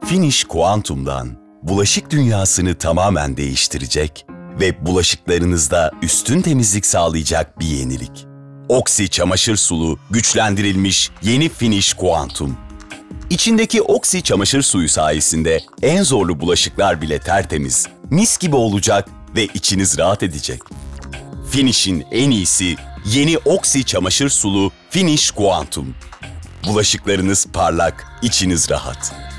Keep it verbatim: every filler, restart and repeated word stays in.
Finish Quantum'dan bulaşık dünyasını tamamen değiştirecek ve bulaşıklarınızda üstün temizlik sağlayacak bir yenilik. Oxy çamaşır sulu güçlendirilmiş yeni Finish Quantum. İçindeki Oxy çamaşır suyu sayesinde en zorlu bulaşıklar bile tertemiz, mis gibi olacak ve içiniz rahat edecek. Finish'in en iyisi yeni Oxy çamaşır sulu Finish Quantum. Bulaşıklarınız parlak, içiniz rahat.